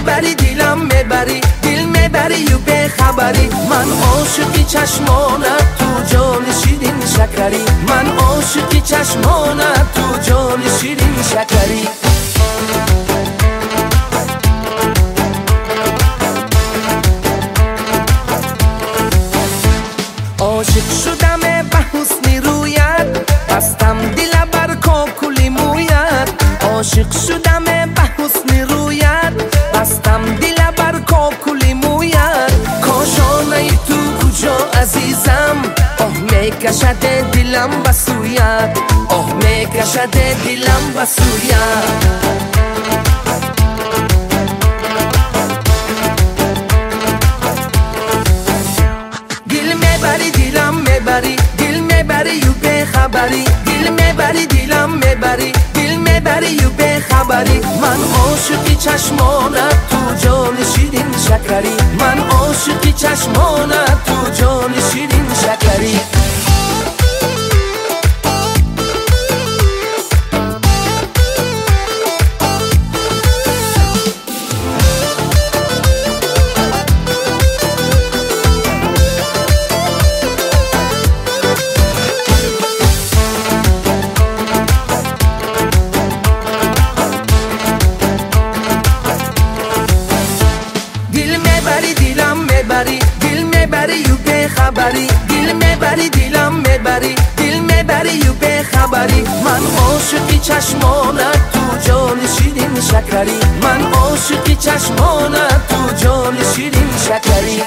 میبری دیلم میبری، دل میبری و به خبری. من عاشقی چشمانت تو جان شیرین شکری، من عاشقی چشمانت تو جان شیرین شکری. عاشق شدم به حسن رویت، بستم دل بر کاکل مویت. عاشق شدم به حسن رویت، بستم دل بر کاکل مویت. کاشانه تو کجا عزیزم، آه میکشد دلم به سویت، آه میکشد دلم به سویت. دل میبری و به خبری، دل میبری دیلم میبری، دل میبری و به خبری. من عاشقی چشمانت تو جان شیرین شکری، من عاشقی چشمانت تو جان شیرین شکری. دل میبری و به خبری، دل میبری دیلم میبری، دل میبری و به خبری. من عاشقی چشمانت تو جان شیرین شکری، من عاشقی چشمانت تو جان شیرین شکری.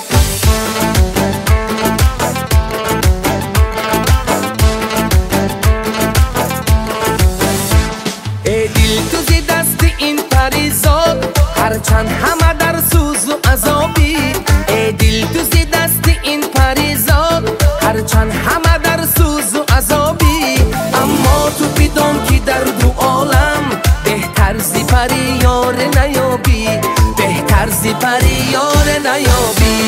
ای دل تو زی دست این پریزاد، هرچند همه در سوز و عذابی. ای دل تو زی دست این پریزاد، هرچند همه در سوز و عذابی. اما تو بدان که در دو عالم، بهتر زی پری یار نیابی، بهتر زی پری یار نیابی.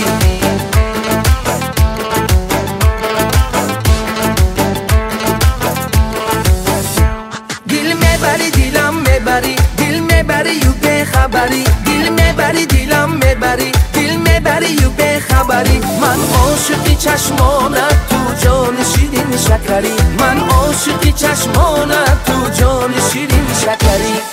دل میبری دیلم میبری، دل میبری و به خبری، دل میبری دیلم میبری، دل میبری و به خبری. من عاشقی چشمانت تو جان شیرین شکری، من عاشقی چشمانت تو جان شیرین شکری.